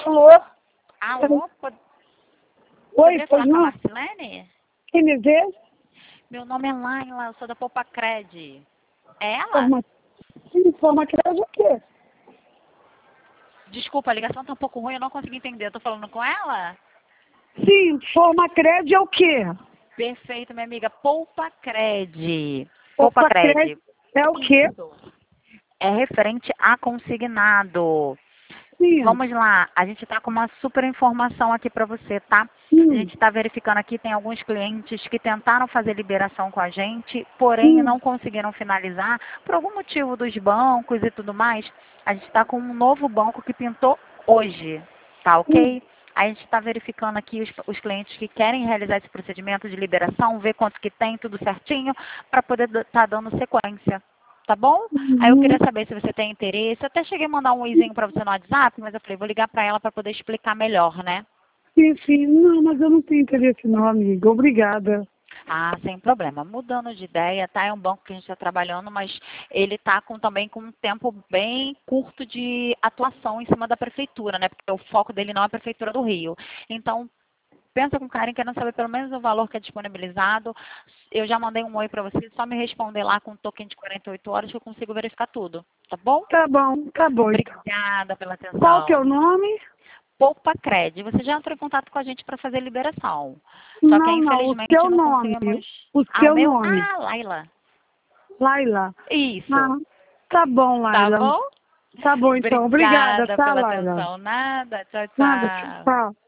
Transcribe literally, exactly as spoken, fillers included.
Alô? Alô? Pod... Oi, Poderia pois falar com a não? Marcilene? Quem me vê? Meu nome é Laila, eu sou da Poupa Cred. É ela? Forma... Sim, forma crédito o quê? Desculpa, a ligação tá um pouco ruim, eu não consegui entender. Eu tô falando com ela? Sim, forma crédito é o quê? Perfeito, minha amiga. Poupa Cred. Poupa Forma Cred. crédito é o quê? Isso. É referente a consignado. Sim, Vamos lá, a gente está com uma super informação aqui para você, tá? A sim, gente está verificando aqui, tem alguns clientes que tentaram fazer liberação com a gente, porém sim, não conseguiram finalizar, por algum motivo dos bancos e tudo mais. A gente está com um novo banco que pintou hoje, tá sim. ok? A gente está verificando aqui os, os clientes que querem realizar esse procedimento de liberação, ver quanto que tem, tudo certinho, para poder estar tá dando sequência. Tá bom? Aí eu queria Uhum. saber se você tem interesse. Eu até cheguei a mandar um oizinho para você no WhatsApp, mas eu falei, vou ligar para ela para poder explicar melhor, né? Sim, sim. Não, mas eu não tenho interesse não, amiga. Obrigada. Ah, sem problema. Mudando de ideia, tá? É um banco que a gente está trabalhando, mas ele está com, também com um tempo bem curto de atuação em cima da prefeitura, né? Porque o foco dele não é a prefeitura do Rio. Então, pensa com carinho, querendo saber pelo menos o valor que é disponibilizado. Eu já mandei um oi para você, só me responder lá com um token de quarenta e oito horas que eu consigo verificar tudo, tá bom? Tá bom, tá bom então. Obrigada pela Qual que é o atenção. nome? Poupa Cred, você já entrou em contato com a gente para fazer liberação. Só que Não, não, o infelizmente seu não nome. conseguimos. O Ah, o seu meu? nome. Ah, Laila. Laila. Isso. Ah, tá bom, Tá Laila. bom? Tá bom então. Obrigada, Obrigada tá, pela Laila? atenção. Nada. Tchau, Nada, tchau. tchau.